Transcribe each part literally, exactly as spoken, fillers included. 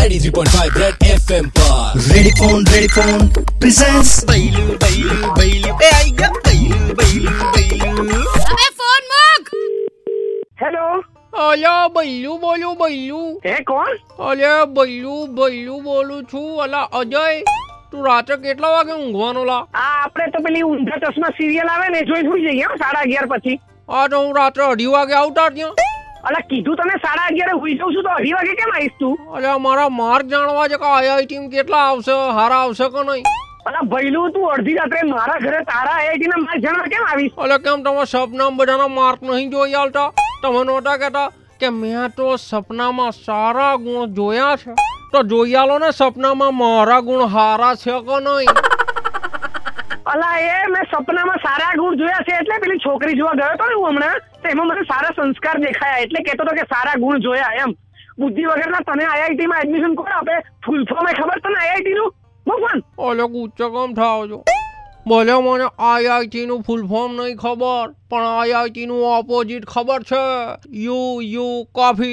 ninety-three point five Red F M पर Ready phone, ready phone presents बैलू बैलू बैलू ए आई गया बैलू बैलू बैलू अबे फोन मुक। हेलो અલ્યા બૈલું બોલું બૈલું એ કોણ? અલ્યા બૈલું બૈલું બોલું છું. અલા અજય, તું રાત્રે કેટલા વાગે ઊંઘવાનો લા? આ આપણે તો પેલી ઊંધા ચશ્મા સિરિયલ આવે ને જોઈ સુઈ જઈએ હો, સાડા અગિયાર પછી. આ તો હું રાત્રે અઢી વાગે આવતા ત્યાં. અલા કીધું તને સાડા અગિયારે સુઈ જાઉં છું તો અઢી વાગે કેમ આવીશ તું? અલ્યા મારા માર્ક જાણવા છે કે આઈઆઈટી માં કેટલા આવશે, હારા આવશે કે નહીં? અલા ભઈલું તું અડધી રાત્રે મારા ઘરે તારા આઈઆઈટી ના માર્ક જાણવા કેમ આવીશ? અલ્યા કેમ તમે સપના બધાના માર્ક નહીં જોઈ આલતા? તમે નહોતા કહેતા કે મેં તો સપનામાં સારા ગુણ જોયા છે, તો જોઈ આલો ને સપનામાં મારા ગુણ હારા છે કે નહીં? અલા એ મેં સપનામાં સારા ગુણ જોયા છે એટલે પેલી છોકરી જોવા ગયો હતો ને હું હમણાં, તો એમાં મને સારા સંસ્કાર દેખાયા એટલે કહેતો હતો કે સારા ગુણ જોયા એમ. બુદ્ધિ વગરના તને આઈઆઈટી માં એડમિશન કોણ આપે? ફૂલ ફોર્મ ખબર તને આઈઆઈટી નું? ભગવાન અલ્યા ગુચ્ચા કેમ થાવ છો? ભલે મને આઈઆઈટી નું ફૂલ ફોર્મ નહીં ખબર, પણ આઈઆઈટી નું ઓપોઝિટ ખબર છે. You you coffee.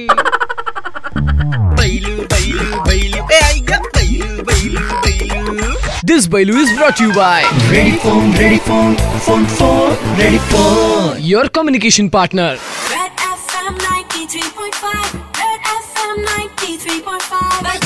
बैलू बैलू बैलू ए आई गया बैलू बैलू बैलू This Bailu is brought to you by Ready phone, ready phone, phone phone, ready phone. your communication partner. Red F M ninety-three point five. Red F M ninety-three point five.